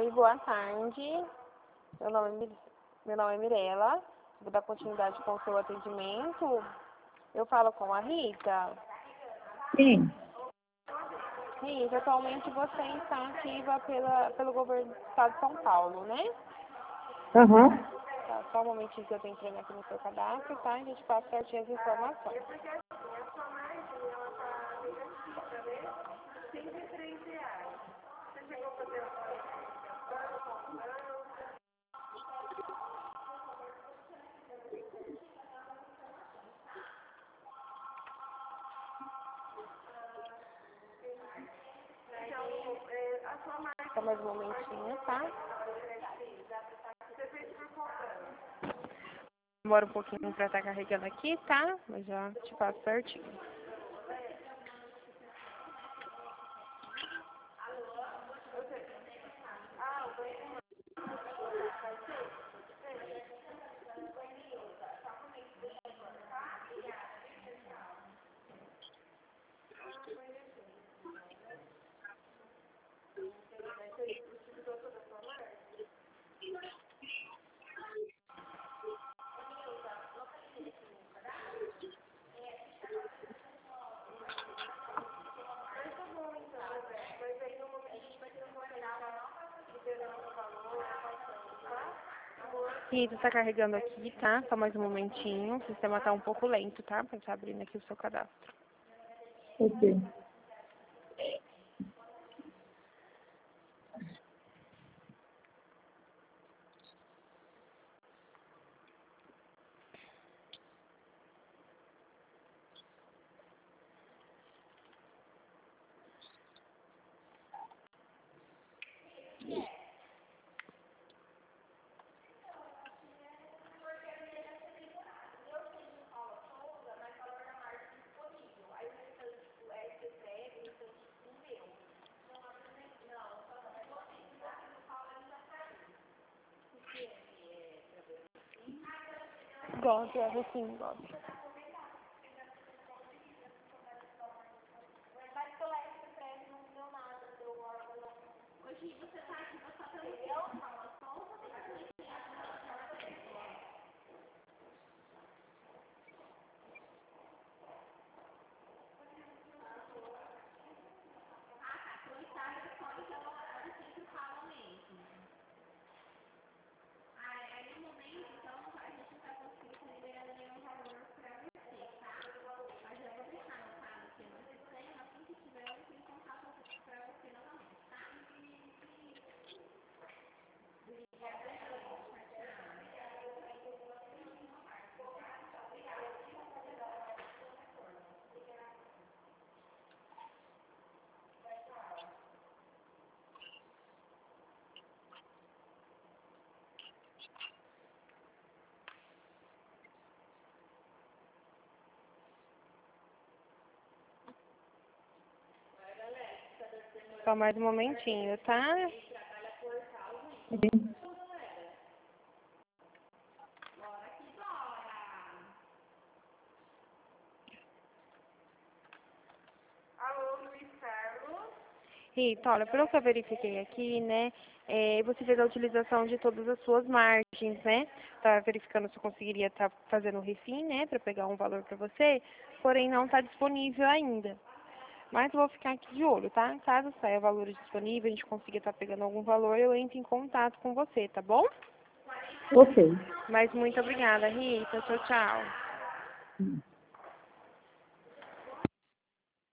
Oi, boa tarde. Meu nome é Mirela. Vou dar continuidade com o seu atendimento. Eu falo com a Rita. Sim. Rita, atualmente você está ativa pelo governo do estado de São Paulo, né? Aham. Tá, só um momentinho que eu tenho que entrar aqui no seu cadastro, tá? A gente passa certinho as informações. Só mais um momentinho, tá? Demora um pouquinho pra estar carregando aqui, tá? Mas já te passo certinho. Rita, tá carregando aqui, tá? Só mais um momentinho. O sistema tá um pouco lento, tá? Pra estar abrindo aqui o seu cadastro. Ok. Gosto, é sim, gosto. Só mais um momentinho, tá? Sim. Rita, olha, pelo que eu verifiquei aqui, né, você fez a utilização de todas as suas margens, né? Tá verificando se eu conseguiria estar fazendo o refim, né, para pegar um valor para você, porém não está disponível ainda. Mas eu vou ficar aqui de olho, tá? Caso saia valores disponíveis, a gente consiga estar pegando algum valor, eu entro em contato com você, tá bom? Ok. Mas muito obrigada, Rita. Tchau, tchau.